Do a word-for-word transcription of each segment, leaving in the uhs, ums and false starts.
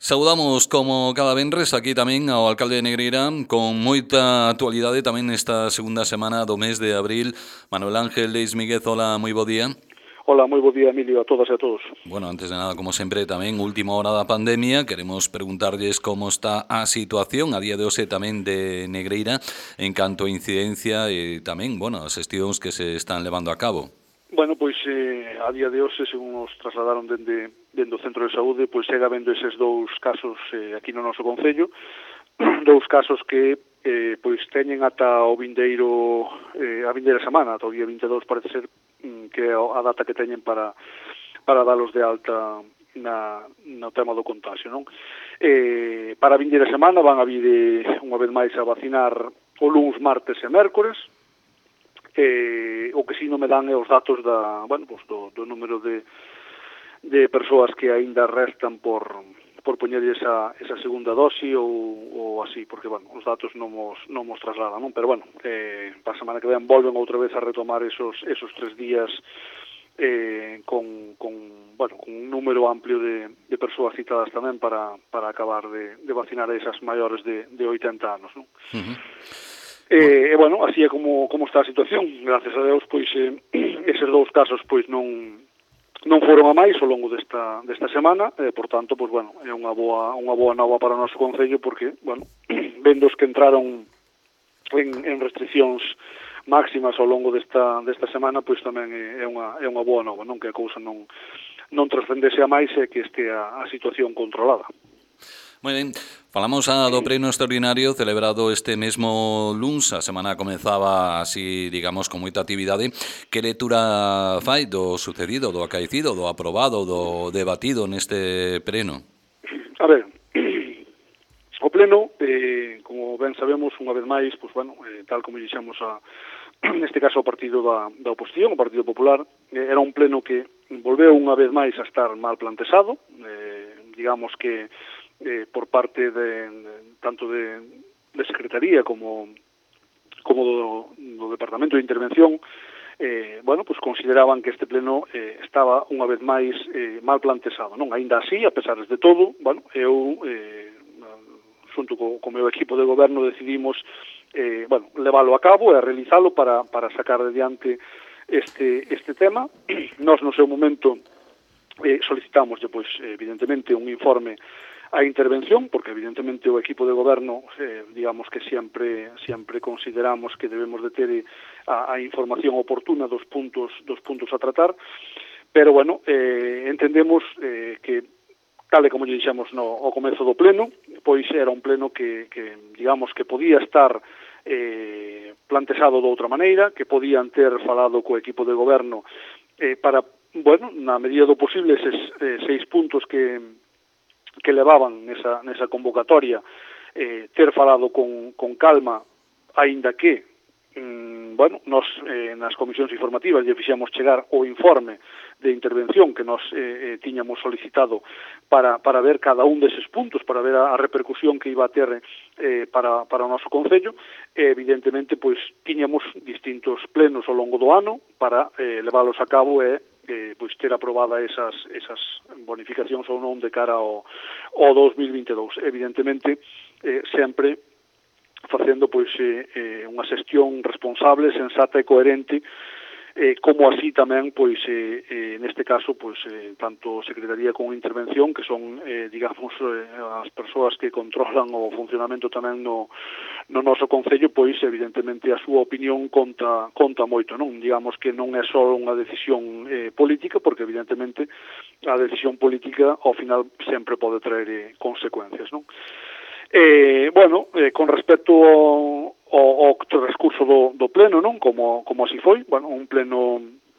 Saudamos como cada venres aquí tamén ao alcalde de Negreira con moita actualidade tamén nesta segunda semana do mes de abril. Manuel Ángel Leis Míguez, hola, moi bo día. Hola, moi bo día, Emilio, a todas e a todos. Bueno, antes de nada, como sempre, tamén última hora da pandemia, queremos preguntarlles como está a situación a día de hoxe tamén de Negreira en canto a incidencia e tamén, bueno, as xestións que se están levando a cabo. Bueno, pois eh, a día de hoxe, según nos trasladaron dende, dende o Centro de Saúde, pois chega vendo eses dous casos eh, aquí no noso concello, dous casos que eh, pois teñen ata o vindeiro, eh, a vindeira semana, ata o día vinte e dous parece ser mm, que é a data que teñen para, para dalos de alta na, no tema do contagio, non? Eh, para a vindeira semana van a vir eh, unha vez máis a vacinar o luns, martes e mércores. Eh, o que si non me dan é os datos da, bueno, pues do, do número de, de persoas que aínda restan por, por poñer esa, esa segunda dosi ou, ou así, porque, bueno, os datos non mos, non mos trasladan, non? Pero, bueno, eh, para a semana que ven volven outra vez a retomar esos, esos tres días eh, con, con, bueno, con un número amplio de, de persoas citadas tamén para, para acabar de, de vacinar a esas maiores de, de oitenta anos, non? Uh-huh. E, bueno, así é como, como está a situación. Gracias a Deus, pois, eh, eses dous casos, pois, non non foron a máis ao longo desta, desta semana, e, por tanto, pois, bueno, é unha boa, unha boa nova para o noso concello, porque, bueno, vendo os que entraron en, en restriccións máximas ao longo desta, desta semana, pois, tamén é, é, unha, é unha boa nova, non? Que a cousa non, non trascendese a máis e que estea a situación controlada. Moi ben, falamos a do pleno extraordinario celebrado este mesmo luns, a semana comezaba así, digamos, con moita actividade. Que lectura fai do sucedido, do acaecido, do aprobado, do debatido neste pleno? A ver, o pleno, eh, como ben sabemos, unha vez máis, pues, bueno, eh, tal como dixemos a, neste caso o partido da, da oposición, o Partido Popular, eh, era un pleno que volveu unha vez máis a estar mal plantexado, eh, digamos que Eh, por parte de, de tanto de, de Secretaría como como do, do Departamento de Intervención, eh, bueno, pues consideraban que este pleno eh, estaba unha vez máis eh, mal plantexado, non? Aínda así, a pesar de todo, bueno, eu eh, xunto co, co meu equipo de goberno decidimos eh, bueno, leválo a cabo e realizalo para, para sacar adiante este, este tema. Nós no seu momento eh, solicitamos, pois, evidentemente, un informe a intervención, porque evidentemente o equipo de goberno, eh, digamos que sempre sempre consideramos que debemos de ter a, a información oportuna dos puntos dos puntos a tratar, pero bueno, eh, entendemos eh, que tal e como lle dixemos no ao comezo do pleno, pois era un pleno que, que digamos que podía estar eh, plantexado de outra maneira, que podían ter falado co equipo de goberno eh, para, bueno, na medida do posible eses eh, seis puntos que que levaban nesa, nesa convocatoria, eh, ter falado con, con calma, aínda que, mm, bueno, nos eh, nas comisións informativas lle fixemos chegar o informe de intervención que nos eh, eh, tiñamos solicitado para, para ver cada un deses puntos, para ver a, a repercusión que iba a ter eh, para, para o noso concello. E, evidentemente, pois, tiñamos distintos plenos ao longo do ano para eh, leválos a cabo e eh, pois ter aprobada esas, esas bonificacións ou non de cara ao, ao dos mil vinte e dous. Evidentemente, eh, sempre facendo pois eh, eh, unha xestión responsable, sensata e coherente, eh, como así tamén, pois, eh, eh, neste caso, pois, eh, tanto Secretaría como Intervención, que son, eh, digamos, eh, as persoas que controlan o funcionamento tamén no, no noso concello, pois, evidentemente, a súa opinión conta, conta moito, non? Digamos que non é só unha decisión eh, política, porque, evidentemente, a decisión política, ao final, sempre pode traer eh, consecuencias, non? Eh, bueno, eh, con respecto ao, ao, ao transcurso do, do pleno, non? Como, como así foi, bueno, un pleno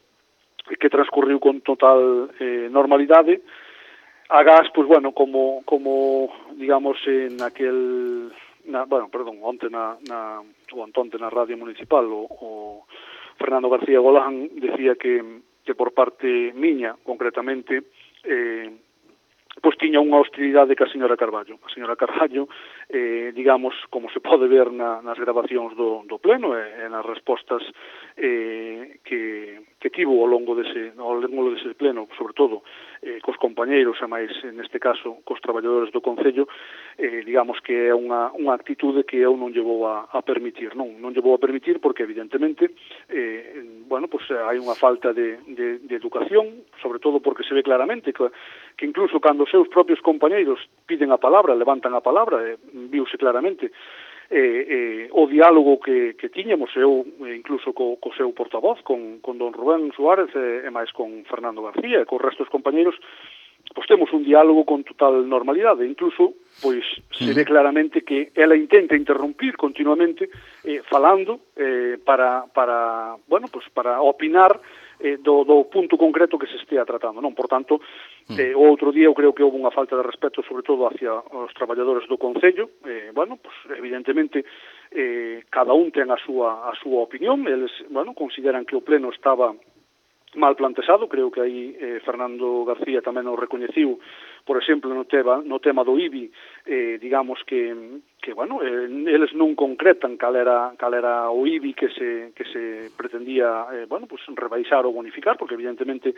que transcurriu con total eh, normalidade. Agás, pois, bueno, como, como digamos, en aquel, na, bueno, perdón, onte na, na, o antonte na radio municipal, o, o Fernando García Golán decía que, que por parte miña, concretamente, eh, pois tiña unha hostilidade ca señora Carballo. A señora Carballo, eh, digamos, como se pode ver na, nas grabacións do, do pleno e, e nas respostas eh, que, que tivo ao longo dese, ao longo dese pleno, sobre todo, eh, cos compañeiros e máis, neste caso, cos traballadores do Concello, eh, digamos que é unha, unha actitude que eu non lle vou a, a permitir, non, non lle vou a permitir porque, evidentemente, eh, bueno, pues, hai unha falta de, de, de educación, sobre todo porque se ve claramente que, que incluso cando os seus propios compañeiros piden a palabra, levantan a palabra, eh, viuse claramente, Eh, eh, o diálogo que, que tiñamos eu, eh, incluso co, co seu portavoz, con, con don Rubén Suárez e, e máis con Fernando García e co resto dos compañeros, pois temos un diálogo con total normalidade, incluso pois se ve claramente que ela intenta interrumpir continuamente eh, falando eh, para, para, bueno, pois para opinar eh, do, do punto concreto que se estea tratando, non? Por tanto, eh, o outro día eu creo que houve unha falta de respeto, sobre todo hacia os traballadores do Concello, eh, bueno, pues, evidentemente, eh, cada un ten a súa, a súa opinión, eles, bueno, consideran que o pleno estaba mal plantexado, creo que aí eh, Fernando García tamén o recoñeciu, por exemplo, no tema, no tema do I B I, eh, digamos que, que bueno, eh, eles non concretan cal era, cal era o I B I que se, que se pretendía, eh, bueno, pues rebaixar ou bonificar, porque evidentemente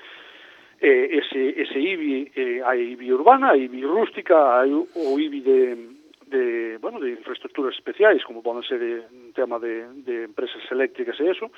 eh, ese, ese I B I, eh, hai I B I urbana, hai I B I rústica, hai o I B I de, de, bueno, de infraestructuras especiais, como poden ser de, un tema de, de empresas eléctricas e eso,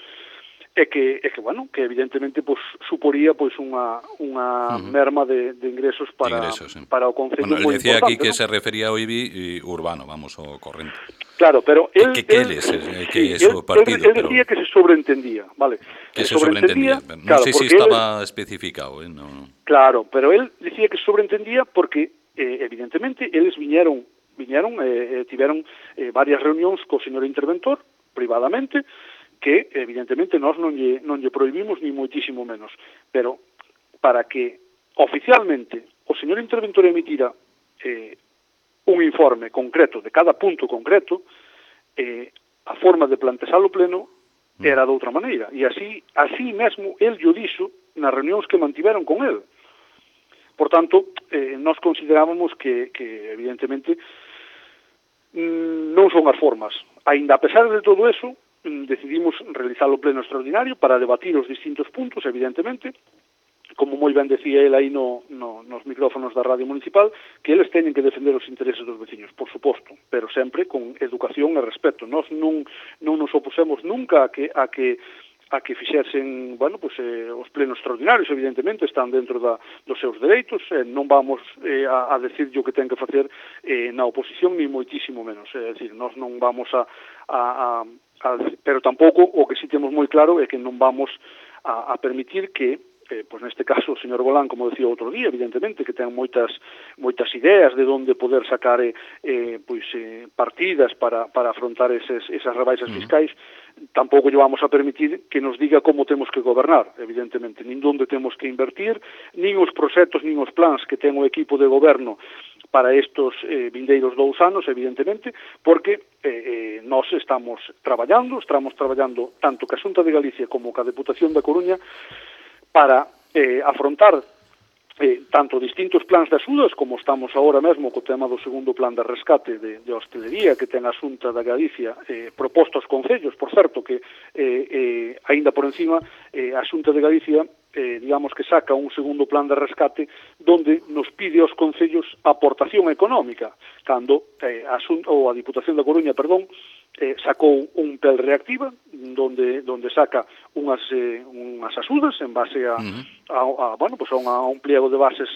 é que, é que bueno, que evidentemente pues, suporía pues, unha, unha uh -huh. merma de, de ingresos para, de ingresos, sí. para o Concello bueno, moi decía importante. Aquí que ¿no? se refería ao I B I urbano, vamos, o corrente. Claro, pero él... Que, que él, eles, eh, sí, que é o partido, él, él decía pero... que se sobreentendía, vale? Que se sobreentendía, sobreentendía non claro, sei se si estaba él, especificado, eh, no, no. Claro, pero él decía que se sobreentendía porque, eh, evidentemente, eles viñeron, viñeron eh, tiveron eh, varias reunións co señor interventor, privadamente, que evidentemente nós non lle, non lle prohibimos ni moitísimo menos, pero para que oficialmente o señor interventor emitira eh, un informe concreto de cada punto concreto, eh, a forma de plantexalo pleno era de outra maneira, e así, así mesmo el lle dixo nas reunións que mantiveron con el. Por tanto, eh, nós considerábamos que, que evidentemente non son as formas. Ainda a pesar de todo eso, decidimos realizar o pleno extraordinario para debatir os distintos puntos, evidentemente, como moi ben decía el aí no, no, nos micrófonos da Radio Municipal, que eles teñen que defender os intereses dos veciños, por suposto, pero sempre con educación e respeto. Nós non, non nos opusemos nunca a que, a que a que fixesen, bueno, pues, eh, os plenos extraordinarios, evidentemente, están dentro da, dos seus dereitos, eh, non vamos eh, a, a decirlle o que ten que facer eh, na oposición, ni moitísimo menos, é eh, dicir, nós non vamos a, a, a, a, pero tampouco o que sí temos moi claro é que non vamos a, a permitir que Eh, pois neste caso o señor Golán, como decía outro día, evidentemente que ten moitas moitas ideas de onde poder sacar eh, eh, pois eh, partidas para, para afrontar eses, esas rebaixas uh -huh. fiscais, tampouco lle vamos a permitir que nos diga como temos que gobernar, evidentemente, nin onde temos que invertir, nin os proxectos, nin os plans que ten o equipo de goberno para estos eh, vindeiros dous anos, evidentemente, porque eh, eh, nós estamos traballando, estamos traballando tanto ca Xunta de Galicia como ca Deputación da Coruña para eh, afrontar eh, tanto distintos plans de axudas, como estamos agora mesmo co tema do segundo plan de rescate de, de hostelería que ten a Xunta da Galicia eh, proposto aos concellos, por certo que eh, eh, aínda por encima eh, a Xunta de Galicia eh, digamos que saca un segundo plan de rescate donde nos pide aos concellos aportación económica, cando eh, a, Xunta, ou a Diputación da Coruña, perdón, eh, sacou un P E L reactiva donde donde saca unhas eh, unhas axudas en base a, uh -huh. a, a bueno, pues a, unha, a un pliego de bases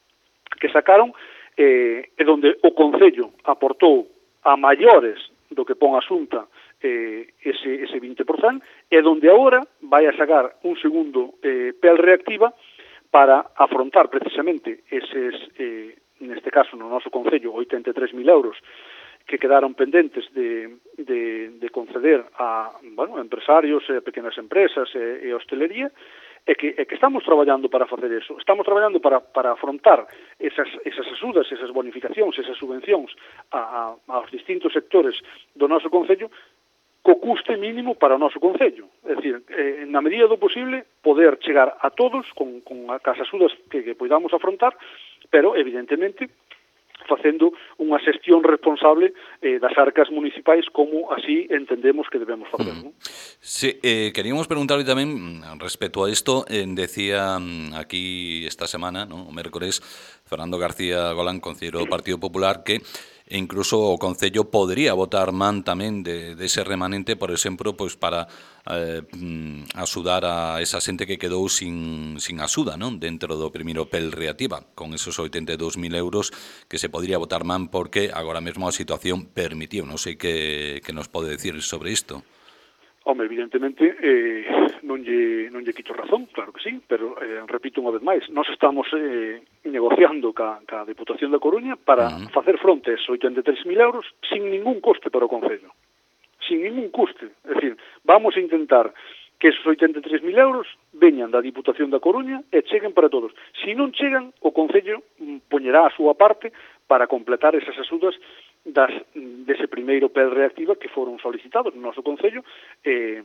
que sacaron eh, e donde o Concello aportou a maiores do que pon a Xunta eh, ese, ese vinte por cento e donde agora vai a sacar un segundo eh, P E L reactiva para afrontar precisamente eses, eh, neste caso no noso Concello, oitenta e tres mil euros que quedaron pendentes de, de, de conceder a, bueno, empresarios, e pequenas empresas e, e hostelería, e que, e que estamos traballando para facer eso. Estamos traballando para, para afrontar esas, esas axudas, esas bonificacións, esas subvencións a, a, aos distintos sectores do noso Concello co custe mínimo para o noso Concello. É dicir, eh, na medida do posible, poder chegar a todos con, con as axudas que, que podamos afrontar, pero, evidentemente, facendo unha xestión responsable eh, das arcas municipais como así entendemos que debemos facer, Mm. ¿no? Sí, eh, queríamos preguntarle tamén respecto a isto, eh, decía aquí esta semana, ¿no? o mércores, Fernando García Golán, concelleiro do Partido Popular, que incluso o Concello podría votar man tamén de, de ese remanente, por exemplo, pois para eh, axudar a esa xente que quedou sin, sin axuda, non? Dentro do primeiro P E L Reactiva, con esos oitenta e dous mil euros que se podría votar man porque agora mesmo a situación permitiu. Non sei que, que nos pode decir sobre isto. Home, evidentemente, eh, non lle, non lle quito razón, claro que sí, pero, eh, repito unha vez máis, nós estamos eh, negociando ca, ca Deputación da Coruña para uh-huh. facer fronte a esos oitenta e tres mil euros sin ningún coste para o Concello. Sin ningún coste. É dicir, vamos a intentar que esos oitenta e tres mil euros veñan da Diputación da Coruña e cheguen para todos. Se non chegan, o Concello poñerá a súa parte para completar esas axudas das, dese primeiro P E L Reactiva que foron solicitados no noso Concello. eh,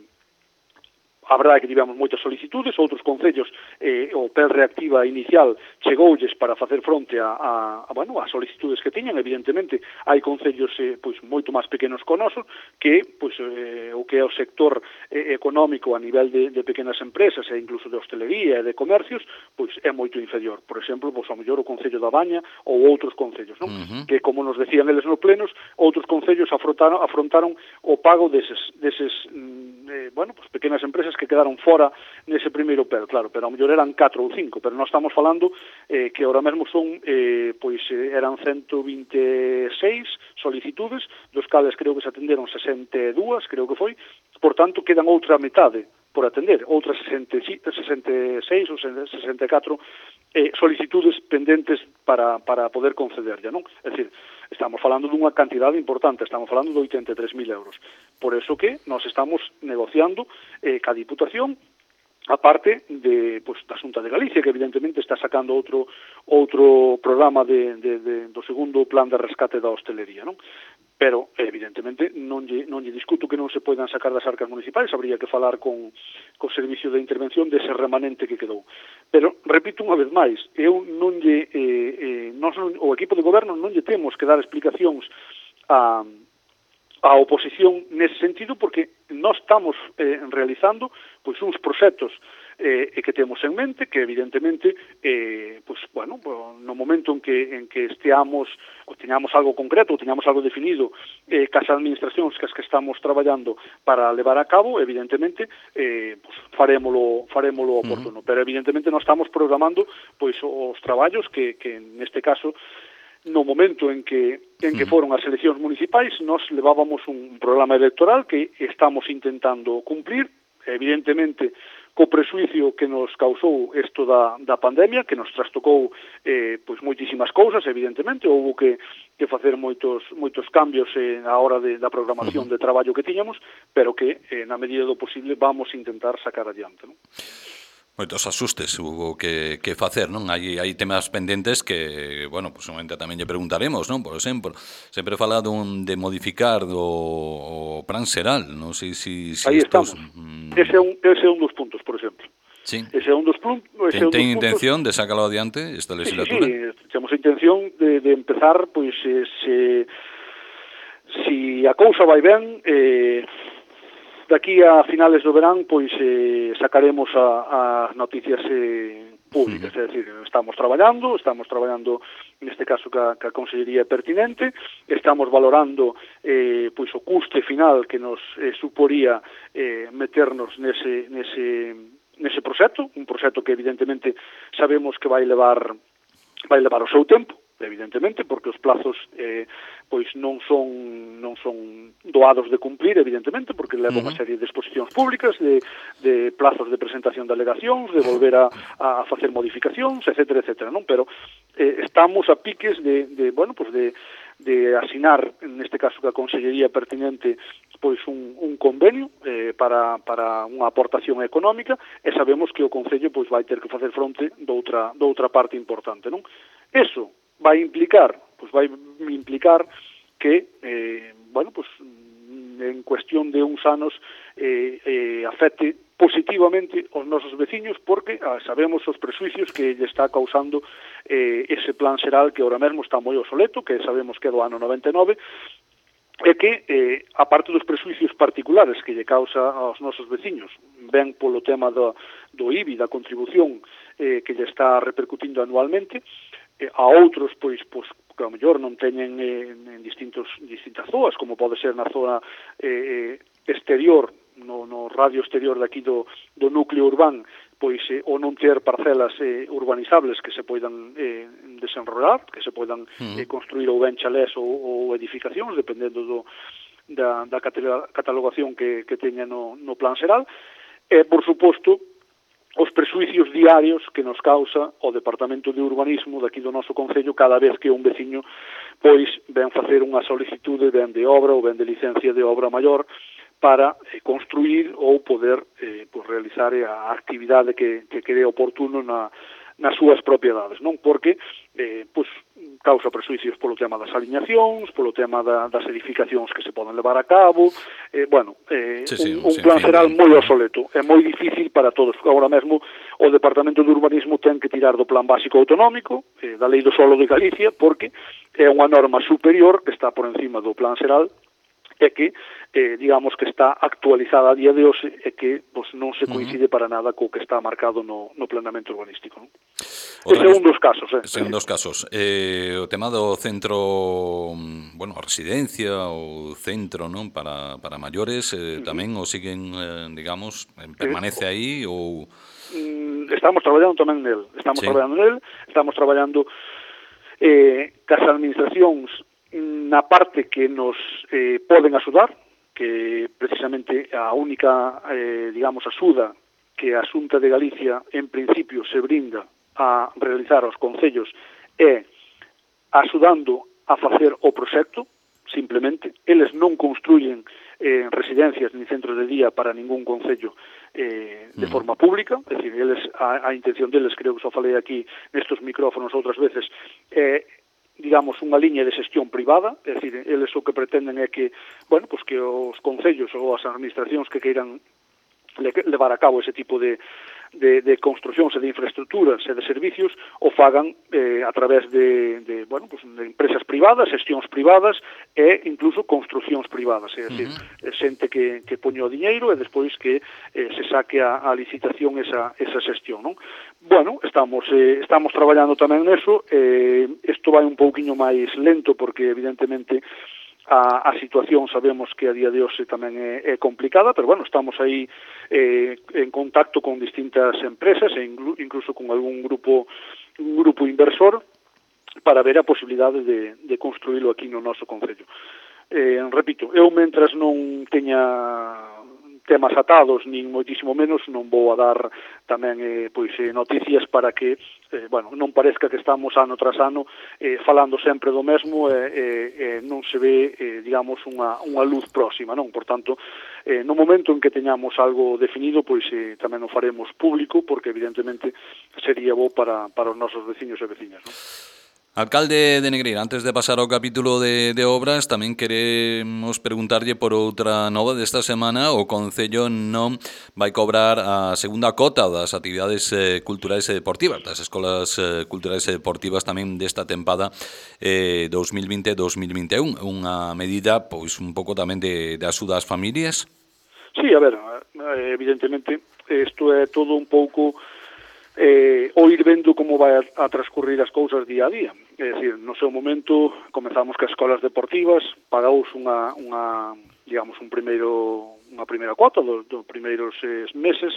A verdade é que tivemos moitas solicitudes, outros concellos, eh, o P E L Reactiva inicial chegoulles para facer fronte a, a, a, bueno, a solicitudes que tiñan. Evidentemente, hai concellos eh, pois moito máis pequenos que o noso, que pois, eh, o que é o sector eh, económico a nivel de, de pequenas empresas e incluso de hostelería e de comercios, pois é moito inferior. Por exemplo, pois, ao mellor o Concello da Baña ou outros concellos, non? Uh-huh. Que, como nos decían eles no plenos, outros concellos afrontaron, afrontaron o pago deses, deses eh, bueno, pois, pequenas empresas que quedaron fora nese primeiro P E L, claro, pero ao mellor eran catro ou cinco, pero nós estamos falando eh, que ahora mesmo son, eh, pois eh, eran ciento vinte e seis solicitudes, dos cales creo que se atenderon sesenta e dúas, creo que foi, por tanto quedan outra metade por atender, outras sesenta e seis ou sesenta e catro eh, solicitudes pendentes para, para poder concederlle, non? É dicir, estamos falando dunha cantidade importante, estamos falando de oitenta e tres mil euros. Por eso que nós estamos negociando eh, ca Diputación, a parte de, pues, da Xunta de Galicia, que evidentemente está sacando outro outro programa de, de, de, do segundo plan de rescate da hostelería, non? Pero, evidentemente, non lle, non lle discuto que non se poidan sacar das arcas municipais, habría que falar con, co servicio de intervención dese remanente que quedou. Pero, repito unha vez máis, eu non lle, eh, eh, nós, o equipo de goberno non lle temos que dar explicacións a a oposición nese sentido, porque nós estamos eh, realizando pois uns proxectos eh, que temos en mente, que evidentemente eh, pois, bueno, no momento en que en que esteamos ou teñamos algo concreto, ou teñamos algo definido eh, cas administracións cas que estamos traballando para levar a cabo, evidentemente eh, pois, farémolo, farémolo oportuno, uh-huh. pero evidentemente nós estamos programando pois os traballos que, que neste caso no momento en que en que foron as eleccións municipais, nós levábamos un programa electoral que estamos intentando cumplir, evidentemente co presuicio que nos causou isto da, da pandemia, que nos trastocou eh, pois moitísimas cousas, evidentemente, houve que, que facer moitos moitos cambios eh, na hora de, da programación de traballo que tiñamos, pero que eh, na medida do posible vamos a intentar sacar adiante, non? Moitos asustes hubo que, que facer, non? Hai, hai temas pendentes que, bueno, pues, momento tamén lle preguntaremos, non? Por exemplo, sempre fala dun, de modificar do, o plan xeral, non sei si... si Aí estos, estamos. Mm... Ese, é un, ese é un dos puntos, por exemplo. Sí. Ese é un dos, plun, ese ten, é un dos ten puntos... intención de sacarlo adiante esta legislatura? Sí, sí, sí. Temos a intención de, de empezar, pois, eh, se, si a cousa vai ben... Eh, daqui a finales do verán pois eh, sacaremos as noticias eh, públicas, uh-huh. é dicir, estamos traballando, estamos traballando neste caso ca, ca Consellería pertinente, estamos valorando eh, pois o custe final que nos eh, suporía eh, meternos nese, nese, nese proxecto, un proxecto que evidentemente sabemos que vai levar vai levar o seu tempo, evidentemente, porque os plazos eh, pois non son non son doados de cumplir, evidentemente, porque leva uh-huh. unha serie de exposicións públicas, de, de plazos de presentación de alegacións, de volver a, a facer modificacións, etcétera, etcétera, non? Pero eh, estamos a piques de, de bueno, pues de, de asinar, neste caso, que a Consellería pertinente pois un, un convenio eh, para, para unha aportación económica, e sabemos que o Concello pois vai ter que facer fronte doutra, doutra parte importante, non? Eso vai implicar, pois vai implicar que, eh, bueno, pois en cuestión de uns anos eh, eh, afecte positivamente aos nosos veciños, porque ah, sabemos os presuicios que lle está causando eh, ese plan xeral que ahora mesmo está moi obsoleto, que sabemos que é do ano noventa e nove, é que, eh, a parte dos presuicios particulares que lle causa aos nosos veciños, ben polo tema do, do I B I, da contribución eh, que lle está repercutindo anualmente, eh, a outros, pois, pois que ao mellor non teñen eh, en distintos, distintas zoas, como pode ser na zona eh, exterior, no, no radio exterior daqui do, do núcleo urbán, pois eh, ou non ter parcelas eh, urbanizables que se poidan eh, desenrolar, que se poidan eh, construir ou ben chalés ou, ou edificacións, dependendo do, da, da catalogación que, que teña no, no plan xeral. E, por suposto, os presuicios diarios que nos causa o Departamento de Urbanismo daqui do noso Concello cada vez que un veciño pois ven facer unha solicitude ben de obra ou ben de licencia de obra maior para eh, construir ou poder eh, pues, realizar a actividade que, que cree oportuno na, nas súas propiedades, non? Porque eh, pues, causa presuicios polo tema das aliñacións, polo tema da, das edificacións que se poden levar a cabo, eh, bueno, eh, sí, sí, un, un plan xeral moi obsoleto, é moi difícil para todos. Agora mesmo o Departamento de Urbanismo ten que tirar do plan básico autonómico, eh, da Lei do Solo de Galicia, porque é unha norma superior que está por encima do plan xeral, é que, eh, digamos que está actualizada a día de hoxe e que pues, non se coincide para nada co que está marcado no, no planeamento urbanístico. Non? Ese é un dos casos. Eh. Ese é un dos casos. Eh, o tema do centro, bueno, a residencia ou centro non para, para maiores, eh, tamén o siguen, eh, digamos, permanece aí ou... Estamos traballando tamén nel. Estamos sí. traballando nel, estamos traballando eh, cas administracións na parte que nos eh, poden axudar, que precisamente a única, eh, digamos, axuda que a Xunta de Galicia en principio se brinda a realizar aos concellos é axudando a facer o proxecto, simplemente. Eles non construyen eh, residencias ni centros de día para ningún concello eh, de forma pública, é dicir, eles, a, a intención deles, creo que só falei aquí nestos micrófonos outras veces, é eh, digamos, unha liña de xestión privada, é dicir, eles o que pretenden é que, bueno, pues que os concellos ou as administracións que queiran levar a cabo ese tipo de, de, de construcións e de infraestructuras e de servicios o fagan eh, a través de, de, bueno, pues de empresas privadas, xestións privadas e incluso construcións privadas, é dicir, uh-huh. xente que, que poño o diñeiro e despois que eh, se saque a, a licitación esa, esa xestión, non? Bueno, estamos eh, estamos traballando tamén neso, eh, isto vai un pouquiño máis lento porque evidentemente A, a situación sabemos que a día de hoxe tamén é, é complicada, pero bueno, estamos aí eh, en contacto con distintas empresas e incluso con algún grupo un grupo inversor para ver a posibilidade de, de construílo aquí no noso concello. Eh, repito, eu mentras non teña temas atados, nin moitísimo menos, non vou a dar tamén eh, pois, eh, noticias para que eh, bueno, non parezca que estamos ano tras ano eh, falando sempre do mesmo e eh, eh, eh, non se ve, eh, digamos, unha, unha luz próxima, non? Por tanto, eh, no momento en que teñamos algo definido, pois eh, tamén o faremos público, porque evidentemente sería bo para, para os nosos veciños e veciñas, non? Alcalde de Negreira, antes de pasar ao capítulo de, de obras, tamén queremos preguntarlle por outra nova desta semana. O Concello non vai cobrar a segunda cota das actividades eh, culturais e deportivas, das escolas eh, culturais e deportivas tamén desta tempada eh, dos mil vinte dos mil vinte e un. Unha medida, pois, un pouco tamén de, de axuda ás familias? Sí, a ver, evidentemente, isto é todo un pouco... Eh, o ir vendo como vai a, a transcurrir as cousas día a día. É dicir, no seu momento comezamos cas escolas deportivas, pagaos unha, unha digamos, un primeiro, unha primeira cuota dos do primeiros eh, meses,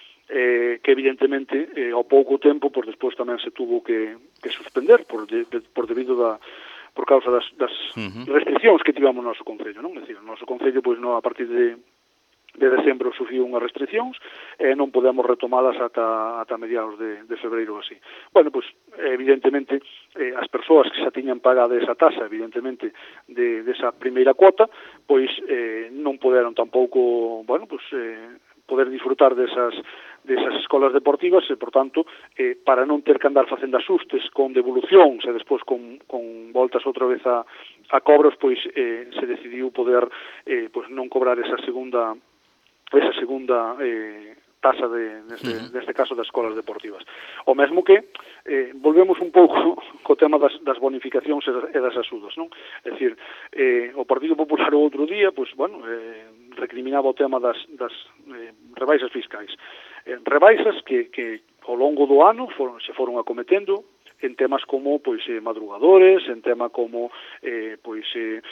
eh, que evidentemente eh, ao pouco tempo, por despois tamén se tuvo que, que suspender por, de, de, por debido da por causa das, das uh-huh. restriccións que tivemos no noso concello, non? É dicir, o noso concello, pois, no, a partir de de decembro sufriu unhas restriccións e non podemos retomalas ata, ata mediados de, de febreiro así. Bueno, pois, evidentemente, eh, as persoas que xa tiñan pagado esa tasa, evidentemente, de, de esa primeira cuota, pois eh, non poderon tampouco, bueno, pois, eh, poder disfrutar desas, desas escolas deportivas e, por tanto, eh, para non ter que andar facendo asustes con devolucións e despois con, con voltas outra vez a, a cobros, pois eh, se decidiu poder eh, pois non cobrar esa segunda esa segunda eh, taxa de, neste, uh -huh. neste caso das escolas deportivas. O mesmo que eh, volvemos un pouco co tema das, das bonificacións e das axudas, non? É dicir, eh, o Partido Popular o outro día, pois, bueno, eh, recriminaba o tema das, das eh, rebaixas fiscais. Eh, rebaixas que, que ao longo do ano foron, se foron acometendo en temas como pois eh, madrugadores, en tema como eh, pois eh,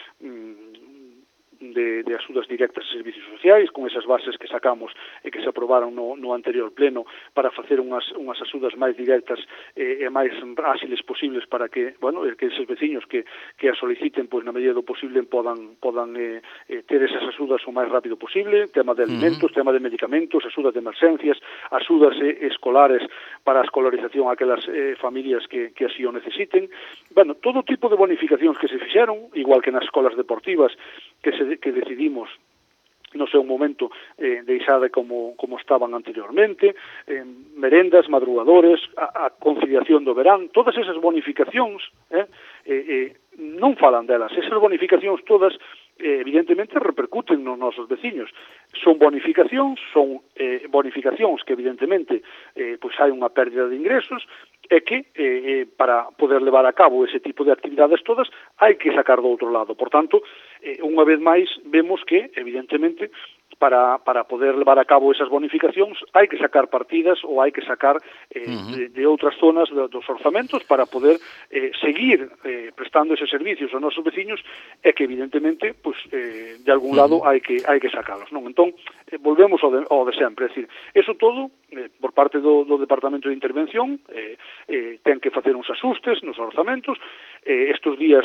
de, de axudas directas a servicios sociais, con esas bases que sacamos e que se aprobaron no, no anterior pleno para facer unhas, unhas axudas máis directas e, e máis áxiles posibles para que, bueno, que esos veciños que, que as soliciten, pois na medida do posible podan, podan eh, eh, ter esas axudas o máis rápido posible, tema de alimentos, uh -huh. tema de medicamentos, axudas de emergencias, axudas eh, escolares para a escolarización a aquelas eh, familias que, que así o necesiten. Bueno, todo tipo de bonificacións que se fixeron, igual que nas escolas deportivas, que se que decidimos no seu momento eh, deixar de como, como estaban anteriormente, eh, merendas, madrugadores, a, a conciliación do verán, todas esas bonificacións eh, eh, eh, non falan delas, esas bonificacións todas eh, evidentemente repercuten nos nosos veciños. Son bonificacións, son eh, bonificacións que evidentemente eh, pois hai unha pérdida de ingresos e que eh, para poder levar a cabo ese tipo de actividades todas hai que sacar do outro lado. Por tanto, eh, unha vez máis vemos que evidentemente para, para poder levar a cabo esas bonificacións hai que sacar partidas ou hai que sacar eh, uh -huh. de, de outras zonas de, dos orzamentos para poder eh, seguir eh, prestando eses servicios aos nosos veciños e que evidentemente pues, eh, de algún lado uh -huh. hai que hai que sacalos, non? Entón, eh, volvemos ao de, ao de sempre, é dicir, eso todo eh, por parte do, do Departamento de Intervención eh, eh, ten que facer uns axustes nos orzamentos, eh, estes días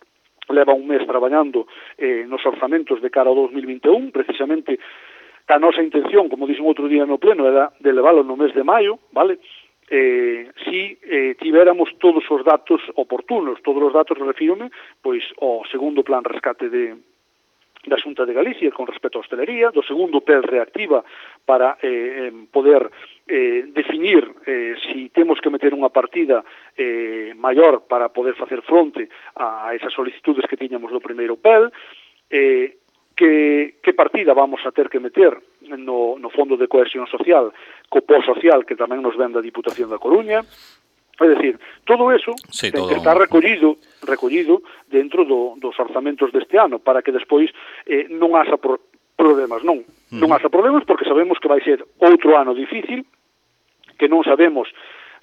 leva un mes traballando eh, nos orzamentos de cara ao dos mil vinte e un, precisamente a nosa intención, como dixen outro día no pleno, era de leválo no mes de maio, vale? Eh, si eh, tivéramos todos os datos oportunos, todos os datos refírome, pois, ao segundo plan rescate de da Xunta de Galicia con respecto á hostelería, do segundo P E L reactiva para eh, poder eh, definir eh, si temos que meter unha partida eh, maior para poder facer fronte a esas solicitudes que tiñamos do primeiro P E L, eh, que, que partida vamos a ter que meter no, no Fondo de Cohesión Social, co P O Social que tamén nos ven da Diputación da Coruña. É dicir, todo eso sí, ten todo... que estar recollido recollido dentro do, dos orzamentos deste ano para que despois eh, non haxa pro, problemas, non. Mm. Non haxa problemas porque sabemos que vai ser outro ano difícil, que non sabemos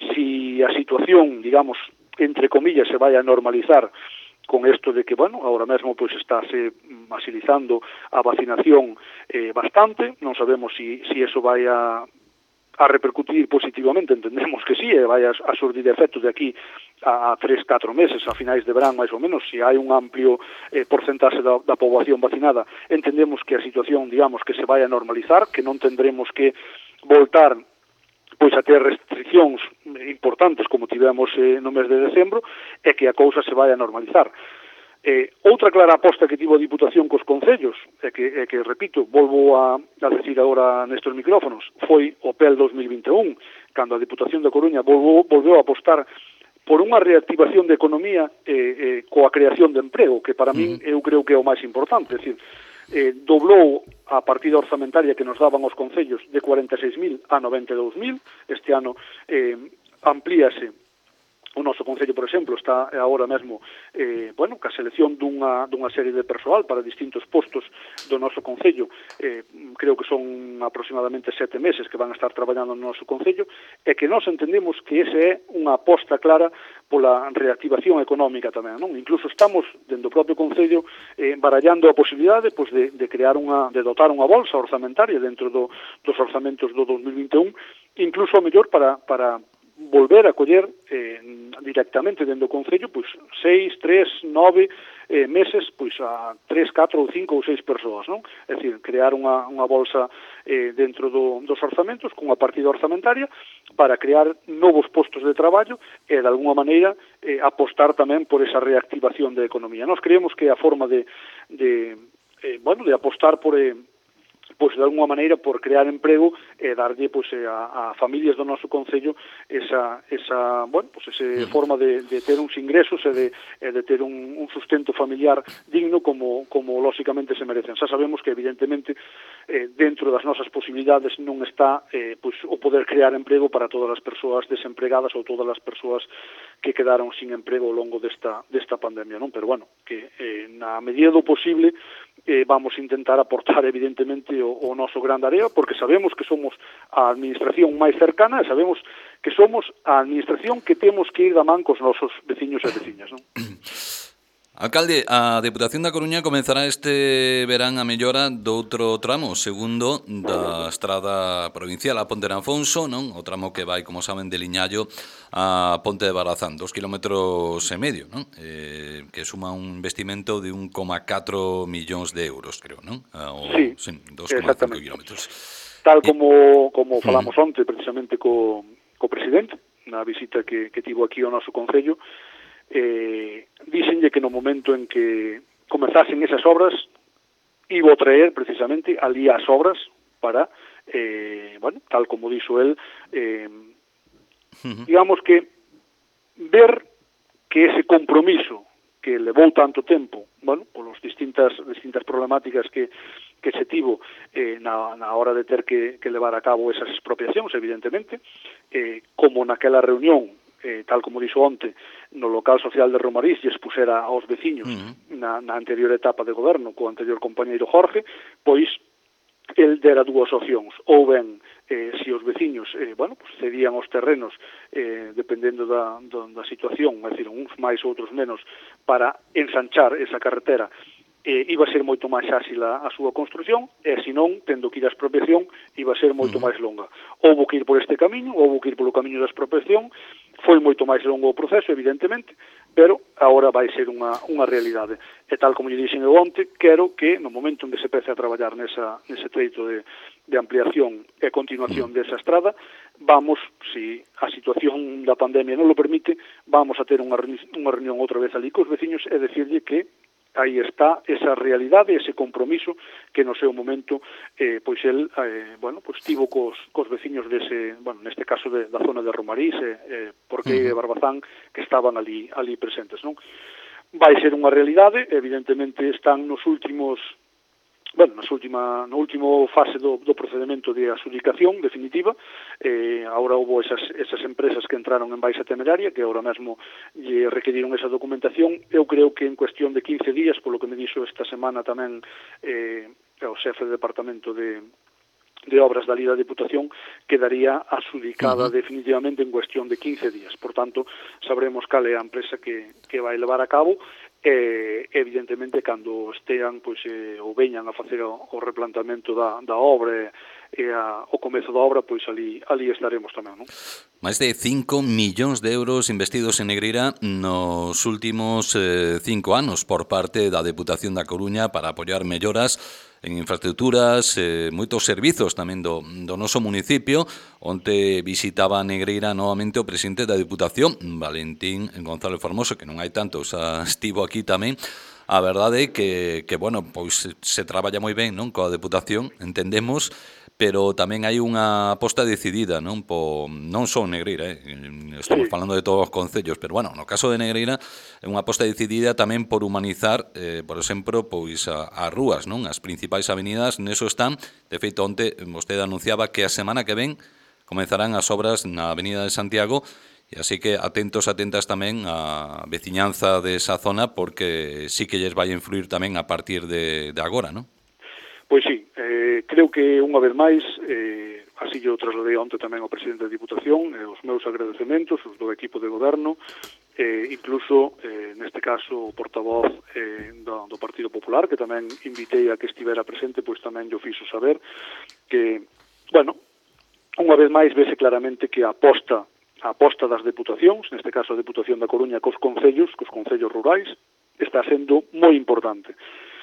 si a situación, digamos, entre comillas, se vai a normalizar con isto de que, bueno, ahora mesmo pois estáse masilizando a vacinación eh, bastante, non sabemos si, si eso vai a a repercutir positivamente, entendemos que sí, e vai a, a surdir efectos de aquí a, a tres, catro meses, a finais de verán, máis ou menos, se hai un amplio eh, porcentaxe da, da poboación vacinada, entendemos que a situación, digamos, que se vai a normalizar, que non tendremos que voltar pois a ter restriccións importantes como tivemos eh, no mes de decembro, e que a cousa se vai a normalizar. Eh, outra clara aposta que tivo a Diputación cos concellos, e que, e que repito, volvo a, a decir agora nestes micrófonos, foi o P E L dos mil vinte e un, cando a Diputación da Coruña volvou, volveu a apostar por unha reactivación de economía eh, eh, coa creación de emprego, que para min eu creo que é o máis importante, é dicir, eh, doblou a partida orzamentaria que nos daban os concellos de cuarenta e seis mil a noventa e dous mil, este ano eh, amplíase. O noso concello, por exemplo, está agora mesmo eh, bueno, ca selección dunha, dunha serie de persoal para distintos postos do noso concello. Eh, creo que son aproximadamente sete meses que van a estar traballando no noso concello e que nós entendemos que ese é unha aposta clara pola reactivación económica tamén, non? Incluso estamos, dentro do propio concello, eh, barallando a posibilidade pois, de, de crear unha, de dotar unha bolsa orzamentaria dentro do, dos orzamentos do dos mil vinte e un, incluso a mellor para, para volver a coller eh, directamente dentro do Concello pois seis, tres, nove eh, meses pois a tres, catro ou cinco ou seis persoas, non? É dicir, crear unha, unha bolsa eh, dentro do, dos orzamentos con unha partida orzamentaria para crear novos postos de traballo e de alguma maneira eh, apostar tamén por esa reactivación da economía. Nós creemos que a forma de, de eh, bueno, de apostar por eh, pois de alguma maneira por crear emprego e darlle pois a, a familias do noso concello esa esa, bueno, pois esa forma de, de ter uns ingresos e de, e de ter un, un sustento familiar digno como como lóxicamente se merecen. Xa sabemos que evidentemente eh, dentro das nosas posibilidades non está eh, pois o poder crear emprego para todas as persoas desempregadas ou todas as persoas que quedaron sin emprego ao longo desta desta pandemia, non? Pero bueno, que eh, na medida do posible eh, vamos a intentar aportar evidentemente o, o noso gran area, porque sabemos que somos a administración máis cercana e sabemos que somos a administración que temos que ir da man cos nosos veciños e veciñas, non? Alcalde, a Deputación da Coruña comenzará este verán a mellora doutro tramo, segundo da estrada provincial a Ponte de Afonso, non? O tramo que vai, como saben, de Liñallo a Ponte de Barazán, dos kilómetros e medio, non? Eh, que suma un investimento de un coma catro millóns de euros, creo, non? O, sí, sí, dos coma cinco kilómetros. Tal como, como falamos uh -huh. onte, precisamente co, co presidente, na visita que, que tivo aquí ao noso concello, eh, díxenlle que no momento en que comezasen esas obras iba a traer precisamente ali as obras para, eh, bueno, tal como dixo el, eh, uh-huh. digamos que ver que ese compromiso que levou tanto tempo, bueno, polos distintas distintas problemáticas que que se tivo eh, na, na hora de ter que, que levar a cabo esas expropiacións, evidentemente, eh, como naquela reunión Eh, tal como dixo onte, no local social de Romarís, e expusera aos veciños uh -huh. na, na anterior etapa de goberno co anterior compañeiro Jorge, pois el dera dúas opcións, ou ben eh, se os veciños eh, bueno, pues cedían os terrenos eh, dependendo da, da, da situación, é dicir, uns máis outros menos, para ensanchar esa carretera, eh, iba a ser moito máis áxil a, a súa construción, e se non, tendo que ir a expropiación, iba a ser moito uh -huh. máis longa. Houbo que ir por este camiño, houbo que ir polo camiño da expropiación, foi moito máis longo o proceso, evidentemente, pero agora vai ser unha, unha realidade. E tal como lle dixen eu onte, quero que no momento en que se pece a traballar nesa, nese treito de, de ampliación e continuación desa estrada, vamos, se a situación da pandemia non lo permite, vamos a ter unha, unha reunión outra vez ali cos veciños e decirlle que aí está esa realidade, ese compromiso que no seu momento eh, pois el, eh, bueno, pois tivo cos, cos veciños dese, bueno, neste caso de, da zona de Romarís e eh, porque uh -huh. de Barbazán que estaban ali ali presentes, non? Vai ser unha realidade, evidentemente están nos últimos bueno, nas última, no último fase do, do procedimento de adjudicación definitiva, eh, agora houve esas, esas empresas que entraron en baixa temeraria, que agora mesmo lle requeriron esa documentación. Eu creo que en cuestión de quince días, polo que me dixo esta semana tamén eh, o xefe de departamento de, de obras da Lida Deputación, quedaría adjudicada uh -huh. definitivamente en cuestión de quince días. Por tanto, sabremos cal é a empresa que, que vai levar a cabo, e evidentemente cando estean pois eh, ou veñan a facer o, o replantamento da, da obra e a, o comezo da obra, pois ali ali estaremos tamén, non? Máis de cinco millóns de euros investidos en Negreira nos últimos eh, cinco anos por parte da Deputación da Coruña para apoiar melloras en infraestructuras, eh, moitos servizos tamén do, do noso municipio, onde visitaba a Negreira novamente o presidente da Deputación, Valentín González Formoso, que non hai tanto, xa estivo aquí tamén. A verdade é que, que bueno, pois se traballa moi ben, non, coa Deputación, entendemos, pero tamén hai unha aposta decidida, non, po, non só en Negreira, eh? Estamos falando de todos os concellos, pero bueno, no caso de Negreira é unha aposta decidida tamén por humanizar, eh, por exemplo, pois a, as rúas, non, as principais avenidas, neso están. De feito, onte vostede anunciaba que a semana que ven comenzarán as obras na Avenida de Santiago, e así que atentos, atentas tamén á veciñanza desa zona, porque sí que lles vai a influir tamén a partir de, de agora, non? Pois sí, eh, creo que unha vez máis, eh, así yo trasladei onte tamén ao presidente da Diputación, eh, os meus agradecementos, os do equipo de goberno, eh, incluso, eh, neste caso, o portavoz eh, do, do Partido Popular, que tamén invitei a que estivera presente, pois tamén yo fixo saber que, bueno, unha vez máis vese claramente que a aposta, a aposta das deputacións, neste caso a Deputación da Coruña cos concellos, cos concellos rurais, está sendo moi importante.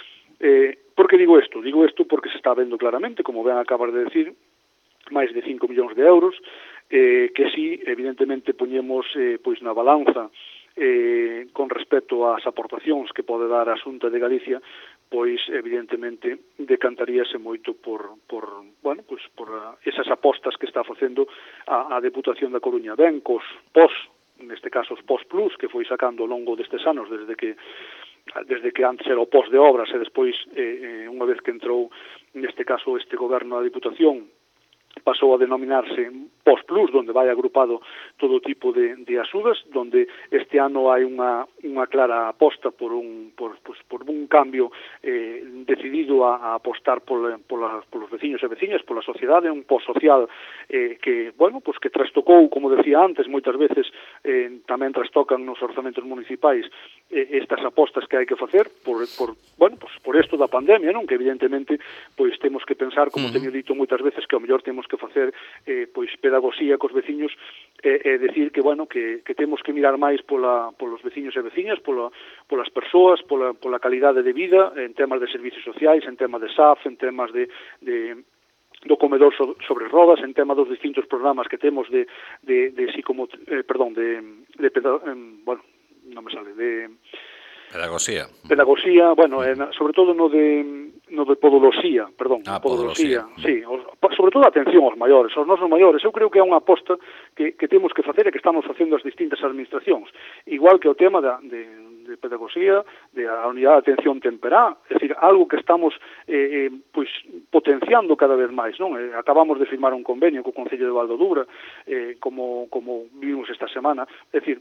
Eh, por que digo isto? Digo isto porque se está vendo claramente, como ben acabas de decir, máis de cinco millóns de euros, eh, que si, evidentemente, poñemos eh, pois na balanza eh, con respecto ás aportacións que pode dar a Xunta de Galicia, pois evidentemente decantaríase moito por, por bueno, pois por a, esas apostas que está facendo a, a Deputación da Coruña, ben cos pos, neste caso os pos plus, que foi sacando ao longo destes anos, desde que desde que antes era o pos de obras e despois, eh, unha vez que entrou neste caso este goberno da Diputación, pasou a denominarse Pos Plus, donde vai agrupado todo tipo de, de axudas, donde este ano hai unha, unha clara aposta por un, por, pues, por un cambio eh, decidido a, a apostar por, por, la, por los veciños e veciñas, pola sociedade, un pos social eh, que, bueno, pues que trastocou, como decía antes, moitas veces eh, tamén trastocan nos orzamentos municipais eh, estas apostas que hai que facer por, por, bueno, pues por isto da pandemia, non? Que evidentemente pois temos que pensar, como uh -huh. teño dito moitas veces, que ao mellor temos que facer eh, pois pedagogía cos veciños e eh, eh, decir que, bueno, que, que temos que mirar máis pola, polos veciños e veciñas, pola, polas persoas, pola, pola calidade de vida, en temas de servicios sociais, en temas de S A F, en temas de, de do comedor so, sobre rodas, en tema dos distintos programas que temos de, de, de psicomo, eh, perdón, de, de peda, eh, bueno, non me sale, de Pedagogía. Pedagogía, bueno, eh, sobre todo no de no de podoloxía, perdón, ah, podoloxía, podoloxía. sí, os, sobre todo a atención aos maiores, aos nosos maiores, eu creo que é unha aposta que, que temos que facer e que estamos facendo as distintas administracións, igual que o tema da, de, de pedagogía, de a unidade de atención temperá, é dicir, algo que estamos eh, eh, pois potenciando cada vez máis, non? Eh, acabamos de firmar un convenio co Concello de Valdodura, eh, como, como vimos esta semana, é dicir,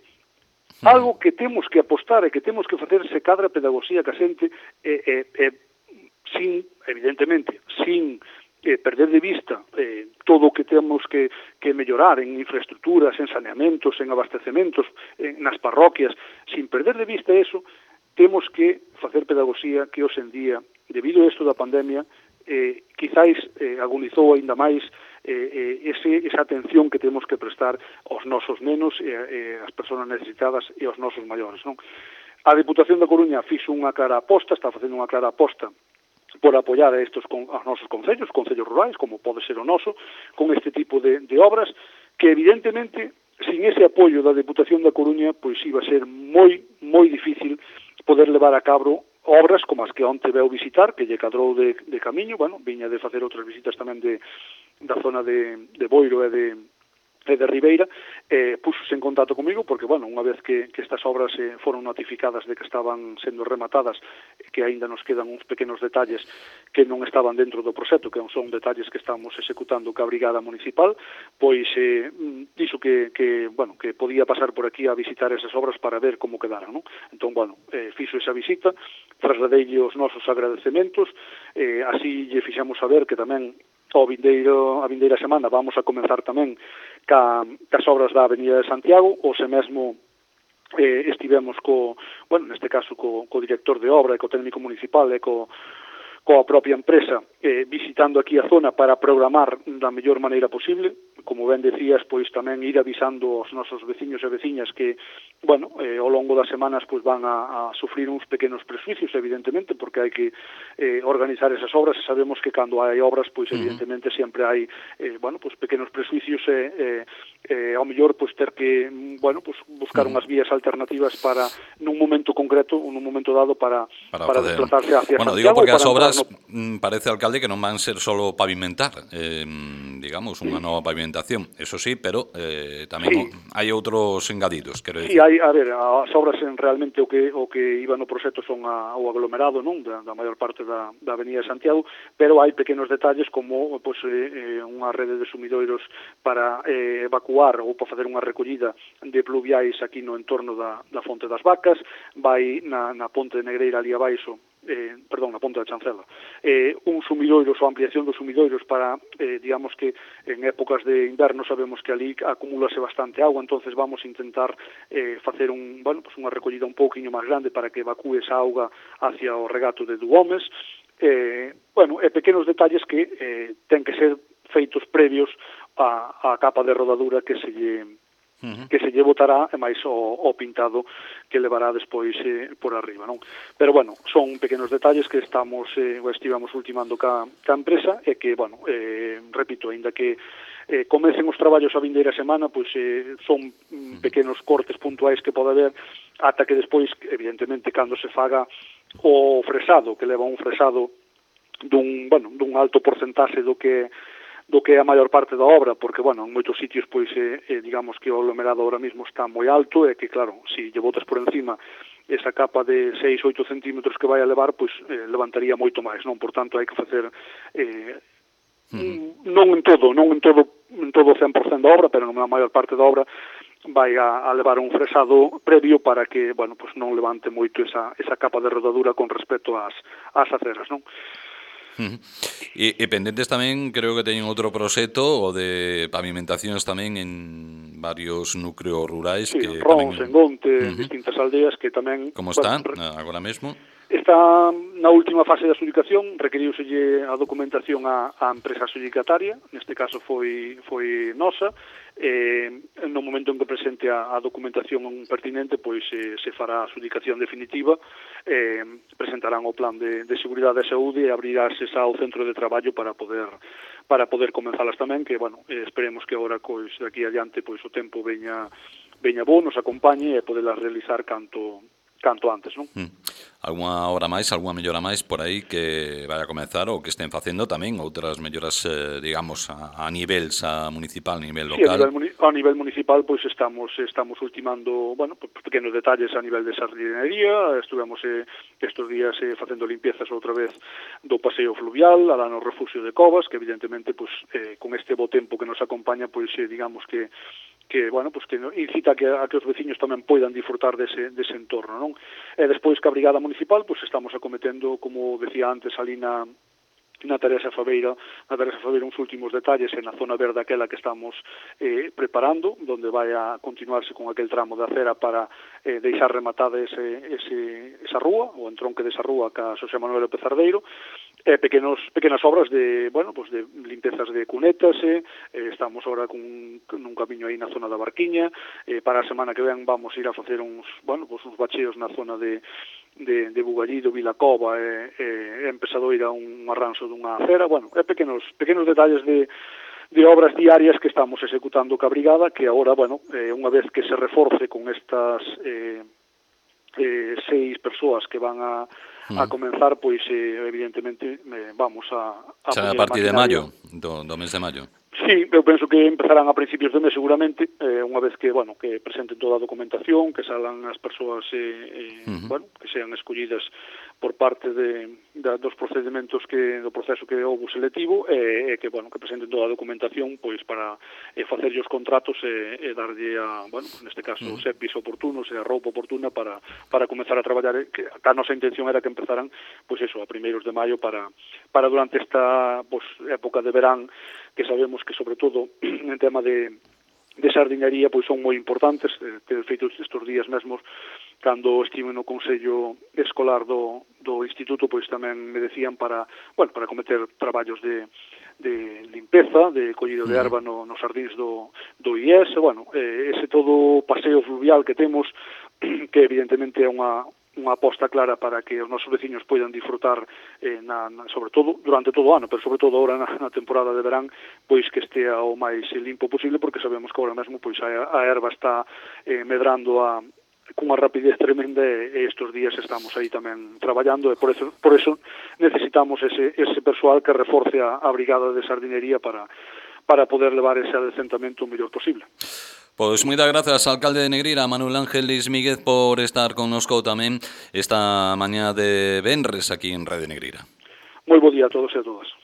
algo que temos que apostar e que temos que facer se cadra pedagogía que a xente eh, eh, eh, sin, evidentemente, sin eh, perder de vista eh, todo o que temos que, que mellorar en infraestructuras, en saneamentos, en abastecementos, en, nas parroquias, sin perder de vista eso, temos que facer pedagogía que hoxe en día, debido a isto da pandemia, eh, quizáis eh, agonizou aínda máis eh, eh, ese, esa atención que temos que prestar aos nosos nenos e eh, as persoas necesitadas e aos nosos maiores, non? A Deputación da Coruña fixo unha clara aposta, está facendo unha clara aposta por apoiar a estos con, aos nosos concellos, concellos rurais, como pode ser o noso, con este tipo de, de obras, que evidentemente, sin ese apoio da Deputación da Coruña, pois iba a ser moi, moi difícil poder levar a cabo obras como as que onte veu visitar, que lle cadrou de, de camiño, bueno, viña de facer outras visitas tamén de, da zona de, de Boiro e de, e de Ribeira, eh, puxose en contacto comigo, porque, bueno, unha vez que, que estas obras eh, foron notificadas de que estaban sendo rematadas, que aínda nos quedan uns pequenos detalles que non estaban dentro do proxecto, que son detalles que estamos executando ca Brigada Municipal, pois eh, dixo que, que, bueno, que podía pasar por aquí a visitar esas obras para ver como quedaran, non? Entón, bueno, eh, fixo esa visita, trasladeille os nosos agradecementos, eh, así lle fixamos saber que tamén o vindeiro, a vindeira semana vamos a comenzar tamén ca, cas obras da Avenida de Santiago, ou se mesmo eh, estivemos co, bueno, neste caso co, co director de obra e co técnico municipal e co coa propia empresa eh, visitando aquí a zona para programar da mellor maneira posible. Como ben decías, pois tamén ir avisando aos nosos veciños e veciñas que, bueno, eh, ao longo das semanas pois van a, a sufrir uns pequenos presuicios, evidentemente, porque hai que eh, organizar esas obras, e sabemos que cando hai obras, pois evidentemente sempre hai, eh, bueno, pois pequenos presuicios e eh, eh, ao mellor pois ter que, bueno, pois buscar uh -huh. unhas vías alternativas para nun momento concreto, nun momento dado para para, para poder... desplazarse hacia bueno, Santiago. Digo porque as obras no... parece, alcalde, que non van ser solo pavimentar, eh, digamos, unha nova pavimentación, eso sí, pero eh, tamén sí. hai outros engadidos, quero dicir. Sí, hai, a ver, as obras en realmente o que o que iba no proxecto son a, o aglomerado, non, da, da maior parte da, da Avenida de Santiago, pero hai pequenos detalles como pois, eh, unha rede de sumidoiros para eh, evacuar ou para facer unha recollida de pluviais aquí no entorno da, da Fonte das Vacas, vai na, na Ponte de Negreira ali abaixo, Eh, perdón, na Ponte da Chancela, eh, un sumidoiros ou ampliación dos sumidoiros para, eh, digamos que en épocas de inverno sabemos que ali acumúlase bastante agua, entonces vamos a intentar eh, facer un, bueno, pues unha recollida un pouquiño máis grande para que evacúe esa auga hacia o regato de Duomes, eh, bueno, e pequenos detalles que eh, ten que ser feitos previos a, a capa de rodadura que se lle Uh-huh. que se lle botará e máis o, o pintado que levará despois eh, por arriba, non? Pero, bueno, son pequenos detalles que estamos eh, ou estivamos ultimando ca, ca empresa e que, bueno, eh, repito, ainda que eh, comecen os traballos a vindeira semana, pois eh, son mm, pequenos cortes puntuais que pode haber ata que despois, evidentemente, cando se faga o fresado, que leva un fresado dun, bueno, dun alto porcentaxe do que do que é a maior parte da obra, porque, bueno, en moitos sitios, pois, eh, eh, digamos que o aglomerado ahora mismo está moi alto, e que, claro, se lle botas por encima esa capa de seis, oito centímetros que vai a levar, pois, eh, levantaría moito máis, non? Por tanto, hai que facer, eh, uh-huh. non en todo, non en todo, en todo o cen por cento da obra, pero na maior parte da obra, vai a, a levar un fresado previo para que, bueno, pues non levante moito esa, esa capa de rodadura con respecto ás, ás aceras, non? Uh-huh. E, e pendentes tamén, creo que teñen outro proxecto, o de pavimentacións tamén en varios núcleos rurais. Sí, que en Rons, tamén... en Gonte, uh-huh. en distintas aldeas que tamén... Como está, bueno, agora mesmo? Está na última fase de adxudicación, requeriuselle a documentación á, á empresa adxudicataria, neste caso foi foi nosa, e no momento en que presente a, a documentación pertinente, pois eh, se fará a adxudicación definitiva, eh, presentarán o plan de, de seguridade e saúde e abrirase xa o centro de traballo para poder para poder comenzalas tamén, que, bueno, eh, esperemos que agora, pois, daqui adiante, pois, o tempo veña veña bo, nos acompañe e podelas realizar canto canto antes, non? Mm. Alguna obra máis, alguna mellora máis por aí que vai a comezar ou que estén facendo tamén outras melloras, eh, digamos, a, a nivel xa municipal, a nivel local? Sí, a nivel, a nivel municipal, pois estamos estamos ultimando, bueno, pequenos detalles a nivel de sardinería, estuvemos eh, estes días eh, facendo limpiezas outra vez do paseo fluvial, alá no refugio de Covas, que evidentemente, pois, eh, con este bo tempo que nos acompaña, pois, eh, digamos que que, bueno, pues que incita a que, a que os veciños tamén poidan disfrutar dese, dese entorno, non? E despois que a Brigada Municipal, pues estamos acometendo, como decía antes, ali na, na Teresa Faveira, na Teresa Faveira uns últimos detalles en a zona verde aquela que estamos eh, preparando, donde vai a continuarse con aquel tramo de acera para eh, deixar rematada ese, ese, esa rúa, o entronque desa rúa ca Xosé Manuel López Ardeiro, e eh, pequenos pequenas obras de, bueno, pues de limpezas de cunetas, eh, estamos ahora con, con un camiño aí na zona da Barquiña, eh, para a semana que ven vamos a ir a facer uns, bueno, pues uns bacheos na zona de de, de Bugallido, Vilacova e, e, e Empezadoira, un arranxo dunha acera, bueno, é pequenos pequenos detalles de de obras diarias que estamos executando ca Brigada, que agora, bueno, eh, unha vez que se reforce con estas eh, eh, seis persoas que van a a comenzar, pois, eh, evidentemente, eh, vamos a... a Será a partir de maio, do, do mes de maio. Sí, eu penso que empezarán a principios de mes seguramente, eh, unha vez que, bueno, que presenten toda a documentación, que salan as persoas, eh, eh, uh-huh. bueno, que sean escollidas por parte de, de dos procedementos que do proceso que houve selectivo, e eh, que, bueno, que presenten toda a documentación, pois, para eh, facerlle os contratos e, e darlle a, bueno, neste caso, uh-huh. os E P Is oportunos e a roupa oportuna para para comenzar a traballar, que a nosa intención era que empezaran, pois, eso, a primeiros de maio para para durante esta, pois, época de verán, que sabemos que, sobre todo, en tema de, de sardinería, pois son moi importantes. Eh, ter feito estes días mesmos, cando estive no Consello Escolar do, do Instituto, pois tamén me decían para, bueno, para cometer traballos de, de limpeza, de collido de erva no, nos sardins do, do I E S, bueno, eh, ese todo paseo fluvial que temos, que evidentemente é unha unha aposta clara para que os nosos veciños poidan disfrutar, eh, na, na, sobre todo durante todo o ano, pero sobre todo agora na, na temporada de verán, pois que estea o máis limpo posible, porque sabemos que agora mesmo pois a, a erva está eh, medrando a cunha rapidez tremenda, e estes días estamos aí tamén traballando, e por eso, por eso necesitamos ese, ese persoal que reforce a, a brigada de sardinería para, para poder levar ese adecentamento o mellor posible. Pois moitas grazas, alcalde de Negreira, Manuel Ángel Ismíguez, por estar connosco tamén esta mañá de venres aquí en Radio Negreira. Moi bo día a todos e a todas.